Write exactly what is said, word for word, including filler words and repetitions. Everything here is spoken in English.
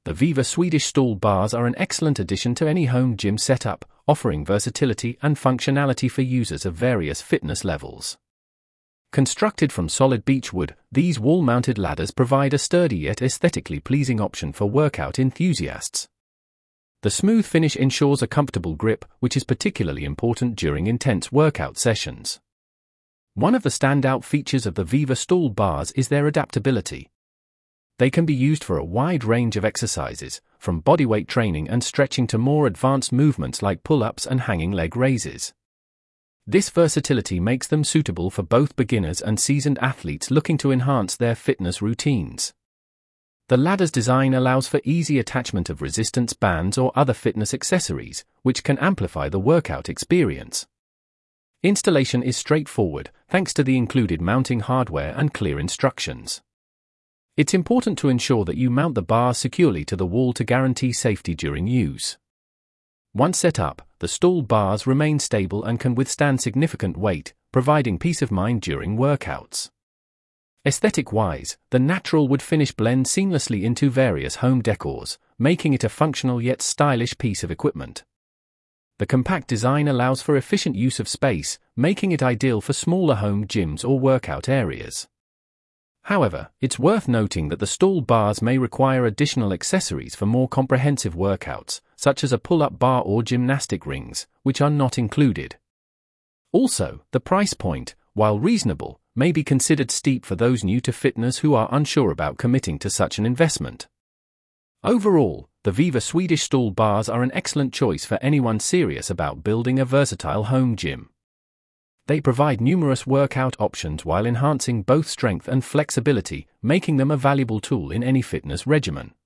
The Viva Swedish stool bars are an excellent addition to any home gym setup, offering versatility and functionality for users of various fitness levels. Constructed from solid beechwood, these wall-mounted ladders provide a sturdy yet aesthetically pleasing option for workout enthusiasts. The smooth finish ensures a comfortable grip, which is particularly important during intense workout sessions. One of the standout features of the Viva stool bars is their adaptability. They can be used for a wide range of exercises, from bodyweight training and stretching to more advanced movements like pull-ups and hanging leg raises. This versatility makes them suitable for both beginners and seasoned athletes looking to enhance their fitness routines. The ladder's design allows for easy attachment of resistance bands or other fitness accessories, which can amplify the workout experience. Installation is straightforward, thanks to the included mounting hardware and clear instructions. It's important to ensure that you mount the bar securely to the wall to guarantee safety during use. Once set up, the stool bars remain stable and can withstand significant weight, providing peace of mind during workouts. Aesthetic-wise, the natural wood finish blends seamlessly into various home decors, making it a functional yet stylish piece of equipment. The compact design allows for efficient use of space, making it ideal for smaller home gyms or workout areas. However, it's worth noting that the stool bars may require additional accessories for more comprehensive workouts, such as a pull-up bar or gymnastic rings, which are not included. Also, the price point, while reasonable, may be considered steep for those new to fitness who are unsure about committing to such an investment. Overall, the Viva Swedish stool bars are an excellent choice for anyone serious about building a versatile home gym. They provide numerous workout options while enhancing both strength and flexibility, making them a valuable tool in any fitness regimen.